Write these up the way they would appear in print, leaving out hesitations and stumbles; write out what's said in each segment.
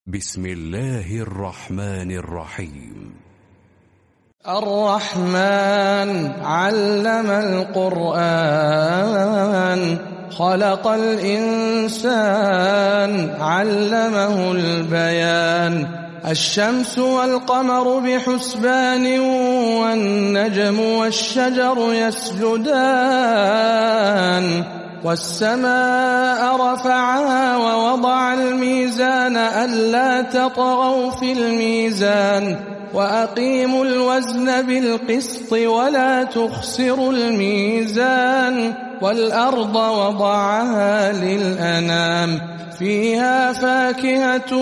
بسم الله الرحمن الرحيم. الرحمن علم القرآن خلق الإنسان علمه البيان الشمس والقمر بحسبان والنجم والشجر يسجدان والسماء رفعها ووضع الميزان ألا تطغوا في الميزان وأقيموا الوزن بالقسط ولا تخسروا الميزان والأرض وضعها للأنام فيها فاكهة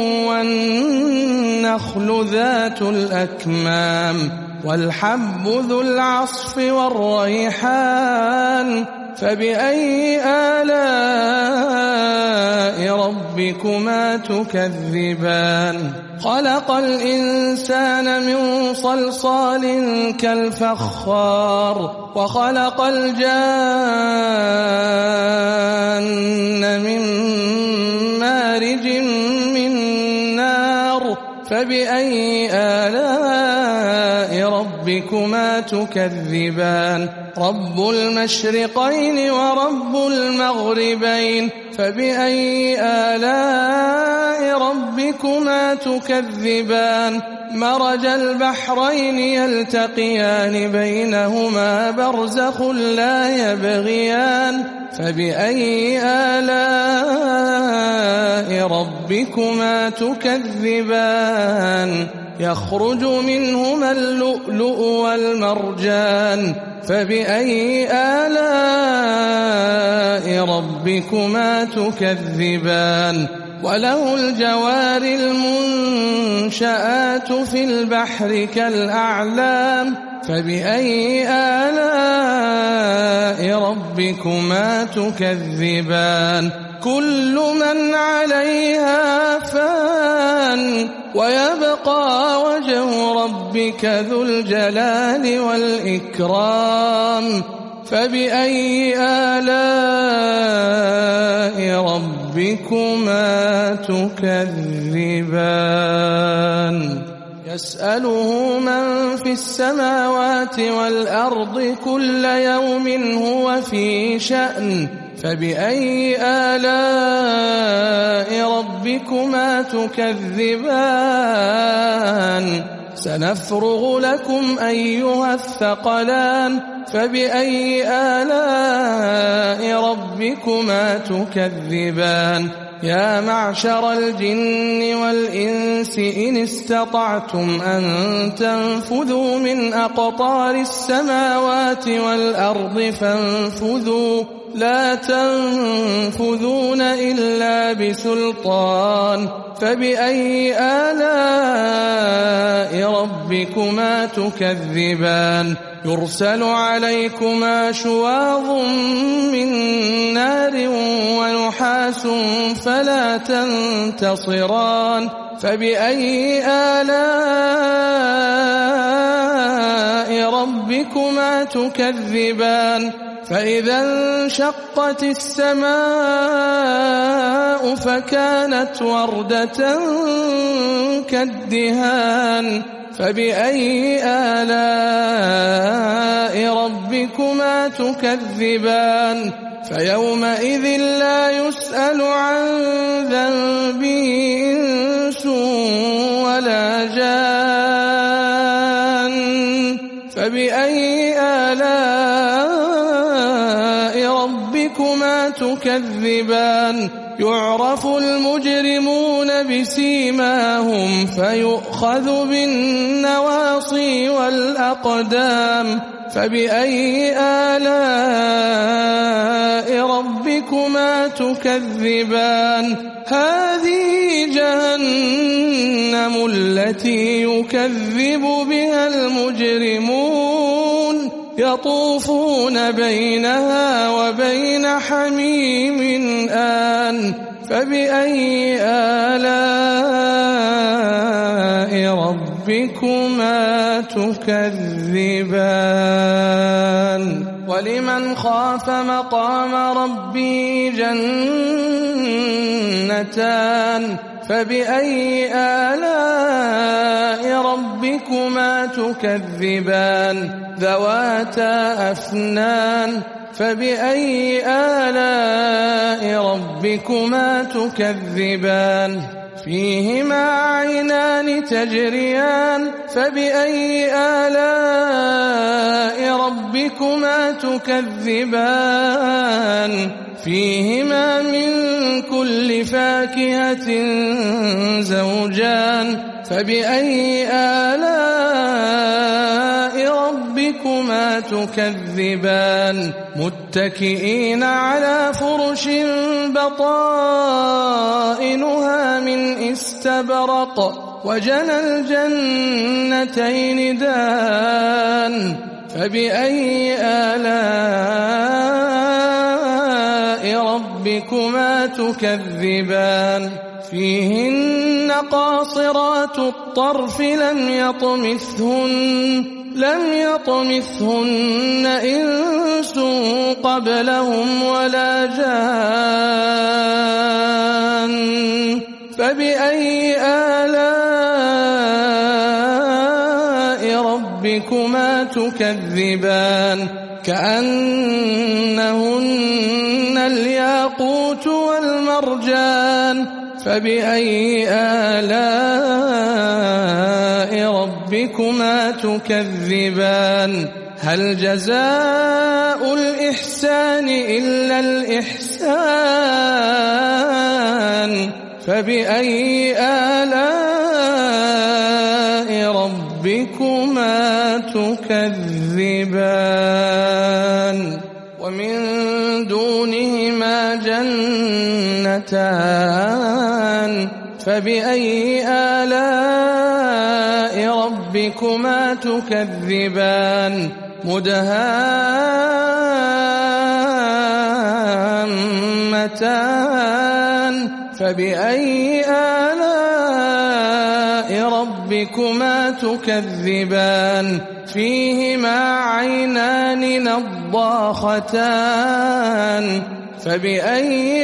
والنخل ذات الأكمام والحب ذو العصف والريحان فبأي آلاء ربكما تكذبان خلق الإنسان من صلصال كالفخار وخلق الجان من مارج من نار فبأي آلاء ربكما تكذبان رب المشرقين ورب المغربين فبأي آلاء ربكما تكذبان مرج البحرين يلتقيان بينهما برزخ لا يبغيان فبأي آلاء ربكما تكذبان يخرج منهما اللؤلؤ والمرجان فبأي آلاء ربكما تكذبان وله الجوار المنشآت في البحر كالأعلام فبأي آلاء ربكما تكذبان كل من عليها فان ويبقى وجه ربك ذو الجلال والإكرام فبأي آلاء ربكما تكذبان يسأله من في السماوات والأرض كل يوم هو في شأن فبأي آلاء ربكما تكذبان سنفرغ لكم أيها الثقلان فبأي آلاء ربكما تكذبان يا معشر الجن والإنس إن استطعتم أن تنفذوا من أقطار السماوات والأرض فانفذوا لا تنفذون إلا بسلطان فبأي آلاء ربكما تكذبان يرسل عليكما شواظ من نار ونحاس فلا تنتصران فبأي آلاء ربكما تكذبان فإذا انشقت السماء فكانت وردة كالدهان فبأي آلاء ربكما تكذبان فيومئذ لا يسأل عن ذنبه إنس ولا جان فبأي آلاء ربكما تكذبان يعرف المجرمون بسيماهم فيؤخذ بالنواصي والأقدام فبأي آلاء ربكما تكذبان هذه جهنم التي يكذب بها المجرمون يطوفون بينها وبين حميم آن فبأي آلاء ربكما تكذبان ولمن خاف مقام ربه جنتان فبأي آلاء ربكما تكذبان ذواتا أفنان فبأي آلاء ربكما تكذبان فيهما عينان تجريان فبأي آلاء ربكما تكذبان فيهما من كل فاكهة زوجان فبأي آلاء ربكما تكذبان متكئين على فرش بطائنها من استبرق وجنى الجنتين دان فبأي آلاء ربكما تكذبان فيهن قاصرات الطرف لم يطمثهن إنس قبلهم ولا جان فبأي آلاء ربكما تكذبان كأنهن الياقوت والمرجان فبأي آلاء ربكما تكذبان هل جزاء الإحسان إلا الإحسان فبأي آلاء ربكما تكذبان ومن دونهما جنتان فبأي آلاء ربكما تكذبان مدهامتان فبأي آلاء ربكما تكذبان فيهما عينان نضاختان فبأي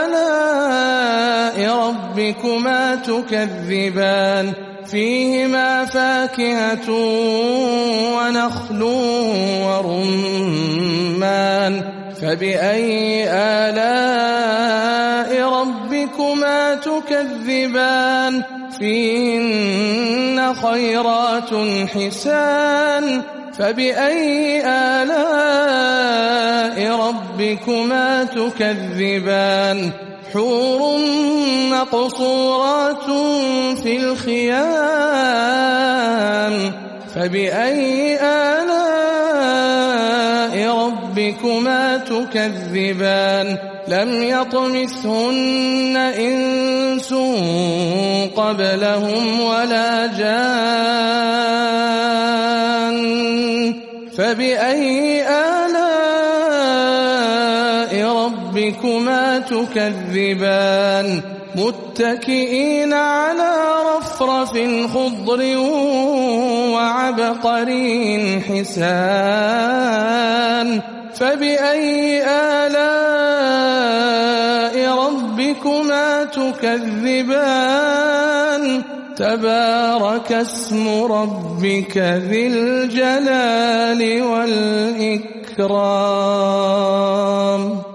آلاء ربكما تكذبان فيهما فاكهة ونخل ورمان فبأي آلاء ربكما تكذبان فيهن خيرات حسان فبأي آلاء ربكما تكذبان حور مقصورات في الخيام فبأي آلاء ربكما تكذبان لم يطمثهن إنس قبلهم ولا جان فبأي آلاء ربكما تكذبان متكئين على رفرف خضر وعبقري حسان فبأي آلاء ربكما تكذبان تبارك اسم ربك ذي الجلال والإكرام